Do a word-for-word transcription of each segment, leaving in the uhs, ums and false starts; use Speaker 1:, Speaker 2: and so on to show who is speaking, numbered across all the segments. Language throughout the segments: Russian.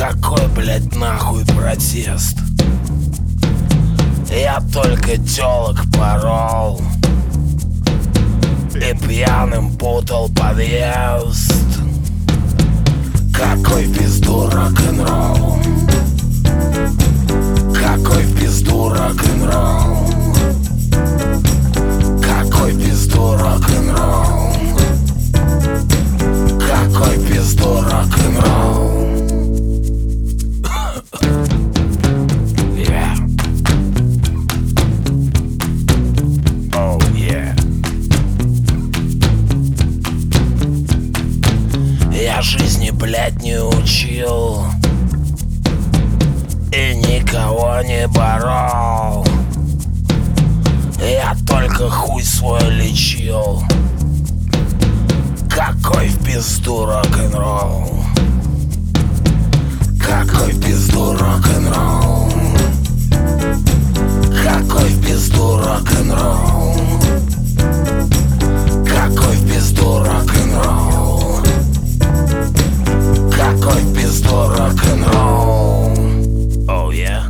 Speaker 1: Какой, блядь, нахуй протест? Я только тёлок порол и пьяным путал подъезд. Какой в пизду рок-н-ролл? Какой в пизду рок-н-ролл? Какой в пизду рок-н-ролл? Какой в пизду рок-н-ролл? Yeah. Oh yeah. Я жизни, блядь, не учил и никого не борол. Я только хуй свой лечил. Какой в пизду рок-н-ролл? Какой в пизду рок-н-ролл? Какой в пизду рок-н-ролл? Какой в пизду рок-н-ролл? Какой в пизду рок-н-ролл? Oh yeah.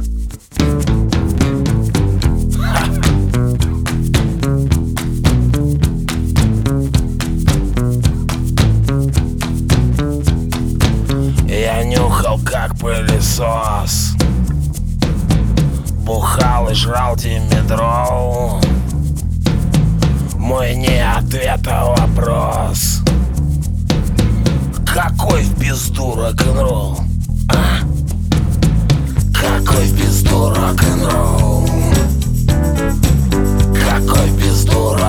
Speaker 1: Я нюхал как пылесос, бухал и жрал димедрол. Мой не ответ, а вопрос: какой в пизду рок-н-ролл? А? Какой в пизду рок-н-ролл? Какой в пизду рок-н-ролл?